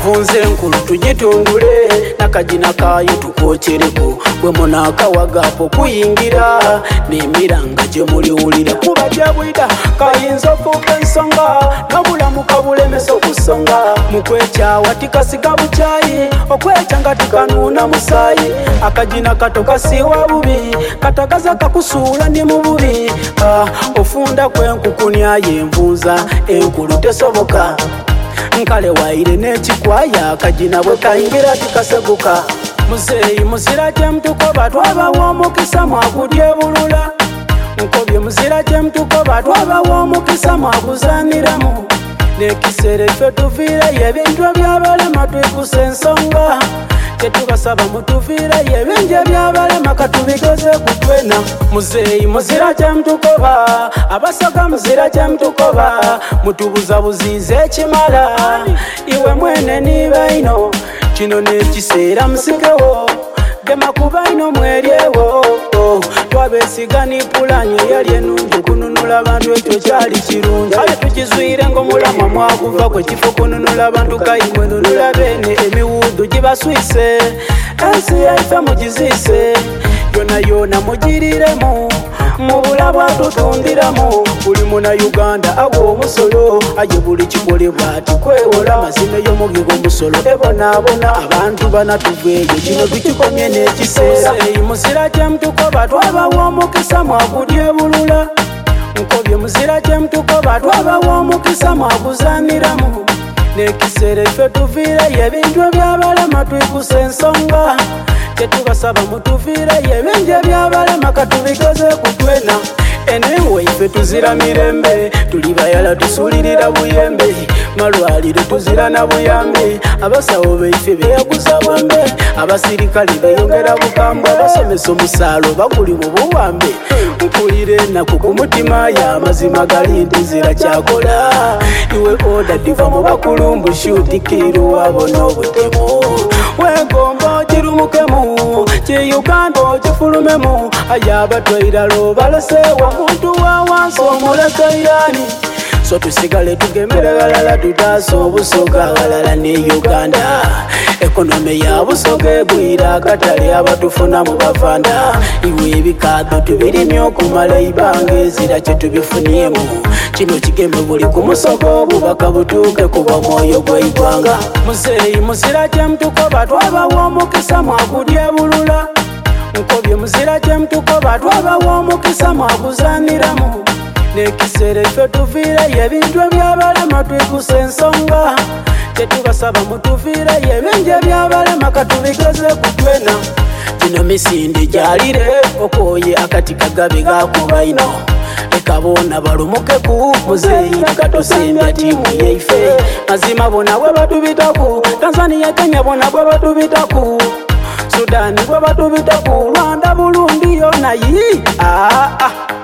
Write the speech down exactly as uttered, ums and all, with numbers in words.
envunze enkulu tugitungule nakajina kayo tukokyereko bwe munakawagapo kuyingira nemiranga gye muliwulira kuba gyabwida kayinza ofuuka ensonga nobulamu kabulemesa okusonga mukwekyawa tikasiga bukyayi okwekya nga tikanuuna musaayi akajina kato kasiiwa bubi katagaza kakusuula ndi mu bubi ah, ofunda kwenkukunyayo envunza enkulu tesoboka nkale waire n'ekikwaya akajina bwe kayingira tikaseguka muzeeyi muzira gye mutukoba twabawa omukisa mwagudye bulula nkobye muzira gye mutukoba twabawa omukisa mwaguzaniramu n'ekiseera effe tuviireyo ebintu ebyabalema twekusa ensonga tetubasaba mutuviireyo ebingi ebyabalema katubigeze kutwena muzeeyi muzira gye mutukoba abasoga muzira gye mutukoba mutubuza buziiza ekimala iwe mwene nibaino kino n'ekiseera musikewo gema kuba ino mweryewo twabesiga ni pulani eyali enungi okununula abantu ekyo kyali kirungi ale tukizwire ng'omulama mwakuva kwe kifo kununula abantu kayimwe nunula bene emiwudu gibaswise ensi yaife mugiziise yona yona mugiriremu mubula bwatutundiramu buli muna Uganda awo omusolo aye buli kikolebwa ati kwewola mazima ey'omugigo omusolo ebonaabona abantu banatugweyo kino tukikomye n'ekiseera muzira gye mutukoba twabawa omukisa mwagudye bulula nkobye muzira gye mutukoba twabawa omukisa mwaguzaniramu n'ekiseera effe tuviireyo ebintu ebyabalema twekusa ensonga tetubasaba mutuviireyo ebingi ebyabalema katubigeze kutwena enewe ife tuzira mirembe tuli bayala tusulirira buyembe malwaliro tuzira na buyambe abasawo baife beyaguza bwambe abasirikale beyongera bukambwe abasomesa omusaalo baguli mu buwambe mpulire ennaku ku mutima y'amazima gali ntizira kyakola iwe oda diva mu bakulumbu shutikiro wabo n'obutemu wegomba ogirumukemu ki Uganda ogifulumemu ayabatwairalo balesewa muntu wa wansi omulekeyani so tusigale tugemere balala tutaasa obusoga balala ne Uganda ekonome ya busoga egwira akatale abatufuna mu bafanda iwe ebikaado tubirimya okumala ibanga ezira kye tubifuniyemu kino kigeme buli ku musogo obubaka butuuke kuba mwoyo gw'eggwanga muzeeyi muzira gye mutukoba twabawa omukisa mwagudye bulula nkobye muzira gye mutukoba twabawa omukisa mwaguzaniramu n'ekiseera effe tuviireyo ebintu ebyabalema twekusa ensonga tetubasaba mutuviireyo ebingi ebyabalema katubigeze kutwena gino misinde gyalire okoye akati kagabe gakuba ino ekabona balumukeku muzeeyi katusimbya tiimu yaife mazima bona bwe batubitaku Tanzania Kenya bona bwe batubitaku Sudani bwe batubitaku Rwanda Burundi yona yi ah ah